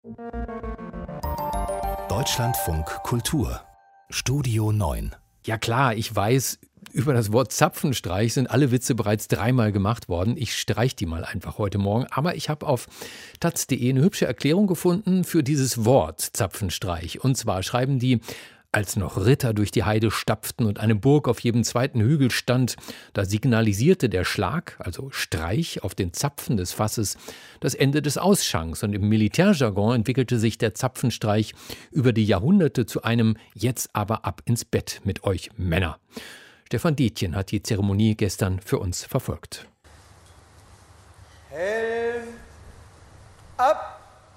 Deutschlandfunk Kultur Studio 9. Ja klar, ich weiß, über das Wort Zapfenstreich sind alle Witze bereits 3-mal gemacht worden. Ich streich die mal einfach heute Morgen. Aber ich habe auf taz.de eine hübsche Erklärung gefunden für dieses Wort Zapfenstreich. Und zwar schreiben die: Als noch Ritter durch die Heide stapften und eine Burg auf jedem zweiten Hügel stand, da signalisierte der Schlag, also Streich, auf den Zapfen des Fasses das Ende des Ausschanks. Und im Militärjargon entwickelte sich der Zapfenstreich über die Jahrhunderte zu einem „Jetzt aber ab ins Bett mit euch Männer". Stefan Detjen hat die Zeremonie gestern für uns verfolgt. Helm ab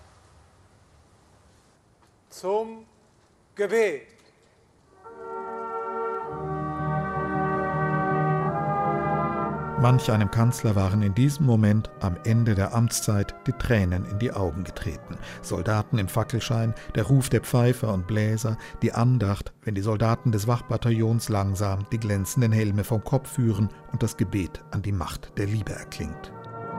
zum Gebet. Manch einem Kanzler waren in diesem Moment am Ende der Amtszeit die Tränen in die Augen getreten. Soldaten im Fackelschein, der Ruf der Pfeifer und Bläser, die Andacht, wenn die Soldaten des Wachbataillons langsam die glänzenden Helme vom Kopf führen und das Gebet an die Macht der Liebe erklingt.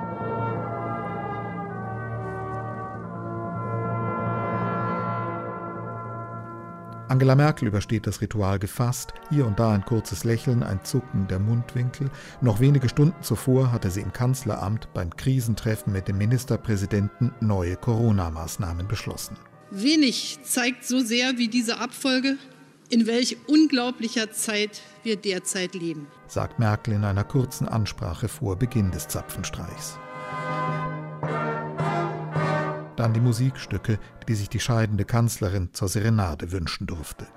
Angela Merkel übersteht das Ritual gefasst, hier und da ein kurzes Lächeln, ein Zucken der Mundwinkel. Noch wenige Stunden zuvor hatte sie im Kanzleramt beim Krisentreffen mit dem Ministerpräsidenten neue Corona-Maßnahmen beschlossen. Wenig zeigt so sehr wie diese Abfolge, in welch unglaublicher Zeit wir derzeit leben, sagt Merkel in einer kurzen Ansprache vor Beginn des Zapfenstreichs. Dann die Musikstücke, die sich die scheidende Kanzlerin zur Serenade wünschen durfte.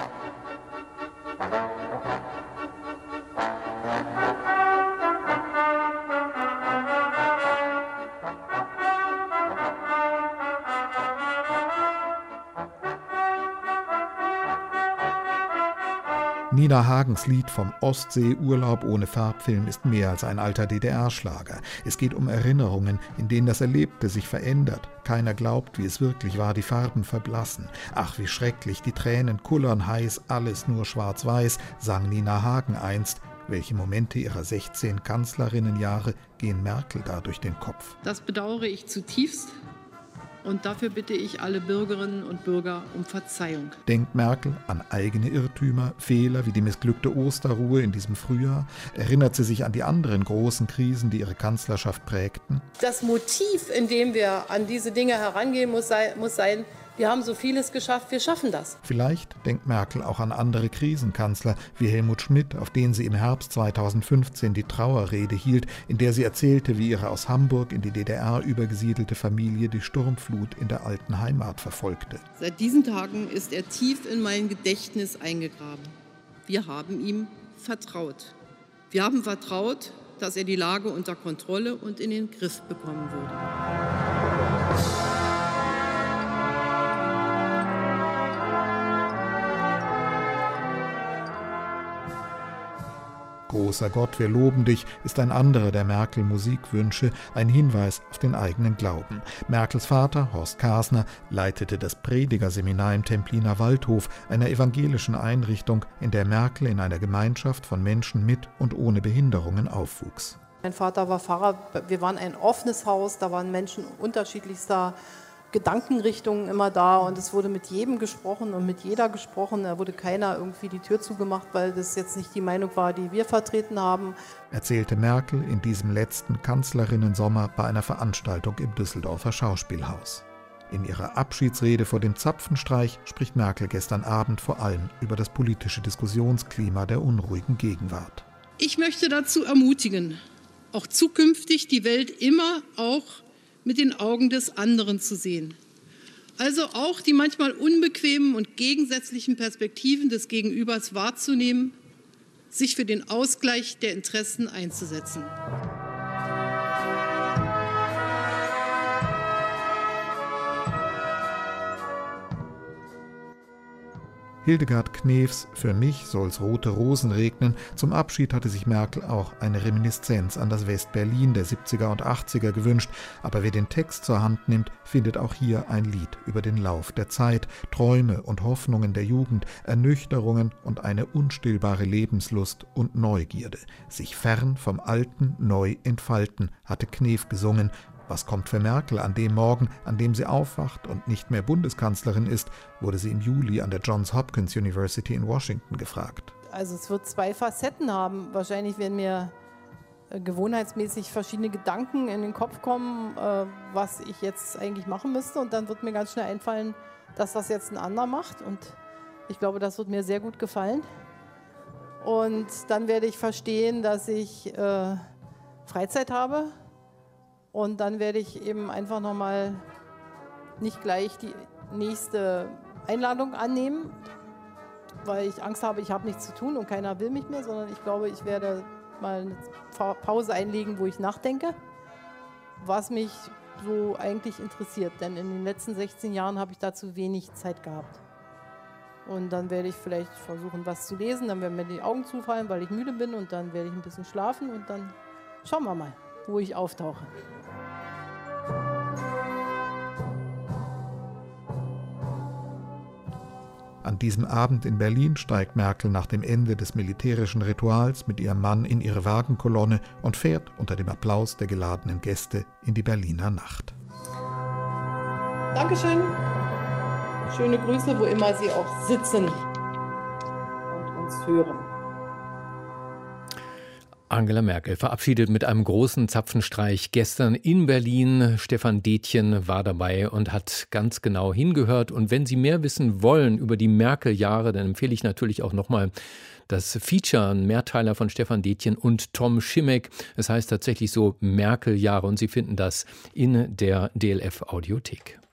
Nina Hagens Lied vom Ostsee-Urlaub ohne Farbfilm ist mehr als ein alter DDR-Schlager. Es geht um Erinnerungen, in denen das Erlebte sich verändert. Keiner glaubt, wie es wirklich war, die Farben verblassen. Ach, wie schrecklich, die Tränen kullern heiß, alles nur schwarz-weiß, sang Nina Hagen einst. Welche Momente ihrer 16 Kanzlerinnenjahre gehen Merkel da durch den Kopf? Das bedauere ich zutiefst. Und dafür bitte ich alle Bürgerinnen und Bürger um Verzeihung. Denkt Merkel an eigene Irrtümer, Fehler wie die missglückte Osterruhe in diesem Frühjahr? Erinnert sie sich an die anderen großen Krisen, die ihre Kanzlerschaft prägten? Das Motiv, in dem wir an diese Dinge herangehen, muss sein, wir haben so vieles geschafft, wir schaffen das. Vielleicht denkt Merkel auch an andere Krisenkanzler wie Helmut Schmidt, auf den sie im Herbst 2015 die Trauerrede hielt, in der sie erzählte, wie ihre aus Hamburg in die DDR übergesiedelte Familie die Sturmflut in der alten Heimat verfolgte. Seit diesen Tagen ist er tief in mein Gedächtnis eingegraben. Wir haben ihm vertraut. Wir haben vertraut, dass er die Lage unter Kontrolle und in den Griff bekommen würde. Großer Gott, wir loben dich, ist ein anderer der Merkel-Musikwünsche, ein Hinweis auf den eigenen Glauben. Merkels Vater, Horst Kasner, leitete das Predigerseminar im Templiner Waldhof, einer evangelischen Einrichtung, in der Merkel in einer Gemeinschaft von Menschen mit und ohne Behinderungen aufwuchs. Mein Vater war Pfarrer, wir waren ein offenes Haus, da waren Menschen unterschiedlichster Gedankenrichtungen immer da und es wurde mit jedem gesprochen und mit jeder gesprochen. Da wurde keiner irgendwie die Tür zugemacht, weil das jetzt nicht die Meinung war, die wir vertreten haben. Erzählte Merkel in diesem letzten Kanzlerinnensommer bei einer Veranstaltung im Düsseldorfer Schauspielhaus. In ihrer Abschiedsrede vor dem Zapfenstreich spricht Merkel gestern Abend vor allem über das politische Diskussionsklima der unruhigen Gegenwart. Ich möchte dazu ermutigen, auch zukünftig die Welt immer auch mit den Augen des anderen zu sehen. Also auch die manchmal unbequemen und gegensätzlichen Perspektiven des Gegenübers wahrzunehmen, sich für den Ausgleich der Interessen einzusetzen. Hildegard Knefs „Für mich soll's rote Rosen regnen". Zum Abschied hatte sich Merkel auch eine Reminiszenz an das West-Berlin der 70er und 80er gewünscht. Aber wer den Text zur Hand nimmt, findet auch hier ein Lied über den Lauf der Zeit, Träume und Hoffnungen der Jugend, Ernüchterungen und eine unstillbare Lebenslust und Neugierde. Sich fern vom Alten neu entfalten, hatte Knef gesungen. Was kommt für Merkel an dem Morgen, an dem sie aufwacht und nicht mehr Bundeskanzlerin ist, wurde sie im Juli an der Johns Hopkins University in Washington gefragt. Also es wird 2 Facetten haben. Wahrscheinlich werden mir gewohnheitsmäßig verschiedene Gedanken in den Kopf kommen, was ich jetzt eigentlich machen müsste. Und dann wird mir ganz schnell einfallen, dass das jetzt ein anderer macht. Und ich glaube, das wird mir sehr gut gefallen. Und dann werde ich verstehen, dass ich Freizeit habe. Und dann werde ich eben einfach nochmal nicht gleich die nächste Einladung annehmen, weil ich Angst habe, ich habe nichts zu tun und keiner will mich mehr, sondern ich glaube, ich werde mal eine Pause einlegen, wo ich nachdenke, was mich so eigentlich interessiert. Denn in den letzten 16 Jahren habe ich dazu wenig Zeit gehabt. Und dann werde ich vielleicht versuchen, was zu lesen, dann werden mir die Augen zufallen, weil ich müde bin und dann werde ich ein bisschen schlafen und dann schauen wir mal, wo ich auftauche. An diesem Abend in Berlin steigt Merkel nach dem Ende des militärischen Rituals mit ihrem Mann in ihre Wagenkolonne und fährt unter dem Applaus der geladenen Gäste in die Berliner Nacht. Dankeschön. Schöne Grüße, wo immer Sie auch sitzen und uns hören. Angela Merkel verabschiedet mit einem großen Zapfenstreich gestern in Berlin. Stefan Detjen war dabei und hat ganz genau hingehört. Und wenn Sie mehr wissen wollen über die Merkel-Jahre, dann empfehle ich natürlich auch nochmal das Feature, ein Mehrteiler von Stefan Detjen und Tom Schimmeck. Es heißt tatsächlich so Merkel-Jahre und Sie finden das in der DLF-Audiothek.